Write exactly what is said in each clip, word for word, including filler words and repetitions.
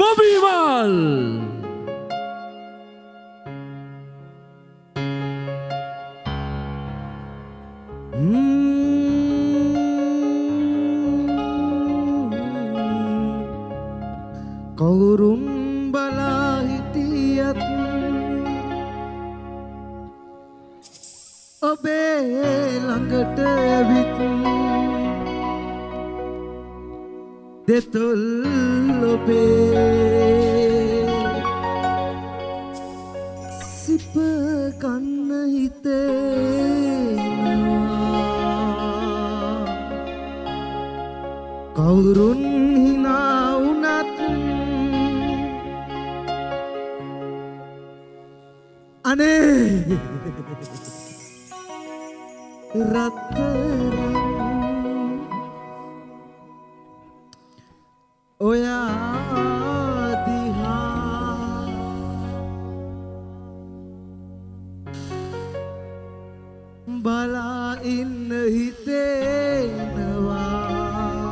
Mobimal. කවුරුන් බලා හිටියත් ඔබේ ළඟට ඇවිත් දෙතොල් ඔබේ සිප කන්න හිතෙනවා කවුරුන් හිනා වුණත් අනේ රත්තරන් ඔයා දිහා බලා ඉන්න හිතෙනවා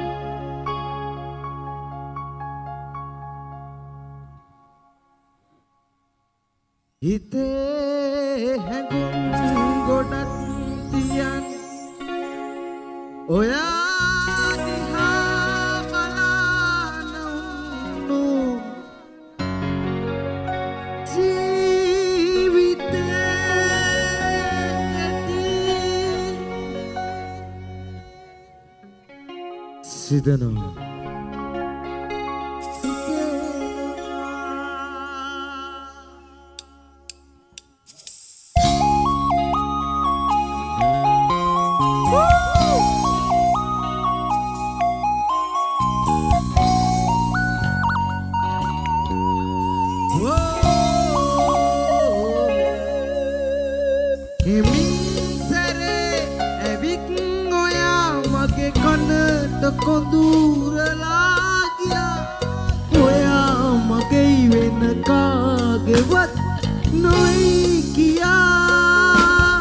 හිතේ හැඟුම් ගොඩක් තියන් ඔයා දිහා බලන උන්නු ජීවිතේ ඇති සිදනවා කොඳුරලා ගියා ඔයා මගේ වෙන කාගේවත් නොයි කියා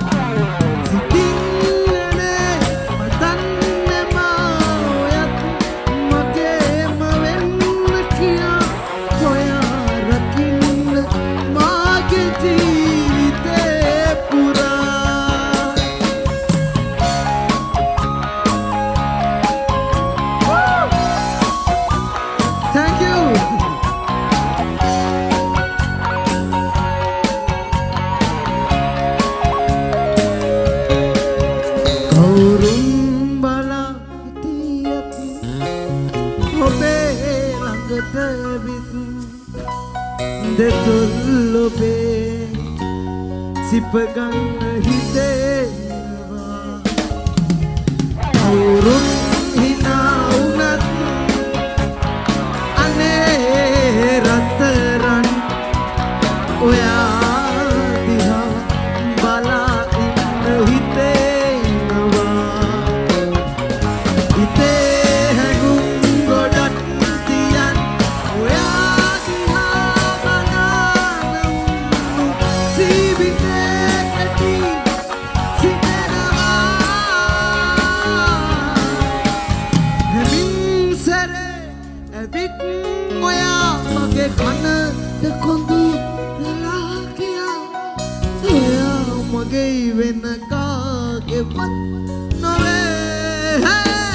සිතින්නේ මතන්නේ මායත් මගේම වෙන්න කියා ඔයා රකින්න මාගේ ජීවිතේ පුරා Thank you. කවුරුන් බලා හිටියත් ඔබේ ළඟට විත් දෙතොල් ඔබේ සිප ගන්න හිතෙනවා කවුරුන් හිනා වුණත් රත්තරන් ඔයා දිහා බලා ඉන්න හිතෙනවා හිතේ හැඟුම් ගොඩක් තියන් ඔයා දිහා බලන උන්නු ජීවිතේ ඇති සිතනවා හැමින් සැරේ ඇවිත් ඔයා මගේ කනට කොඳුරලා ගියා ඔයා මගේ වෙන කාගේවත් නොවේ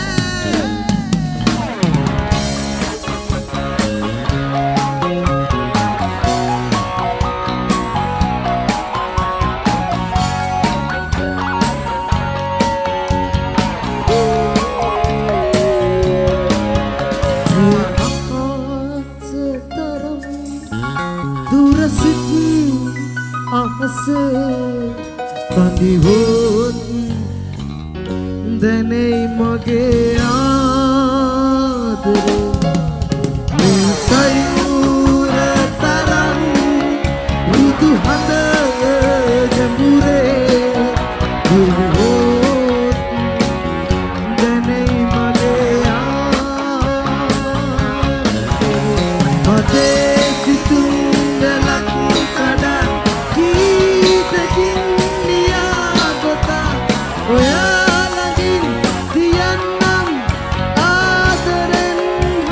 බඳිවොත් දැනෙයි මගේ ආදරේ මේ සයුර තරම් රුදු හඳ ගැඹුරේ බඳිවොත් දැනෙයි මගේ ආදරේ මගේ සිතුම් ගලක් කඩා කීතකින් නියා ගොතා ඔයා ළඟින් තියන්නම් ආදරෙන්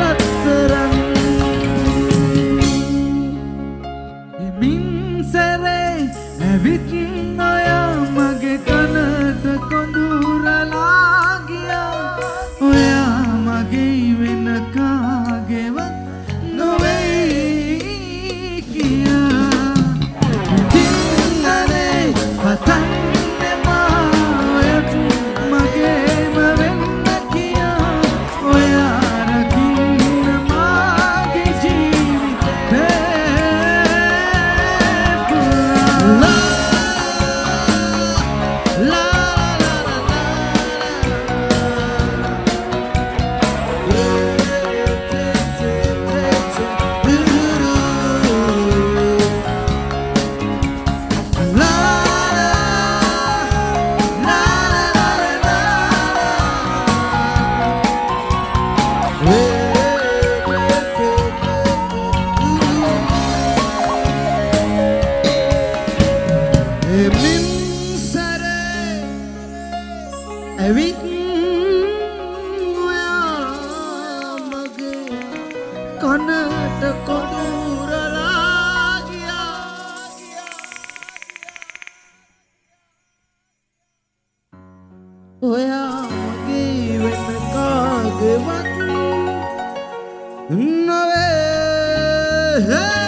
ඇවිත් ඔයා මගේ කනට කොටුරලා ගියා. ඔයා මගේ වෙන කාගේවත් නොවේ.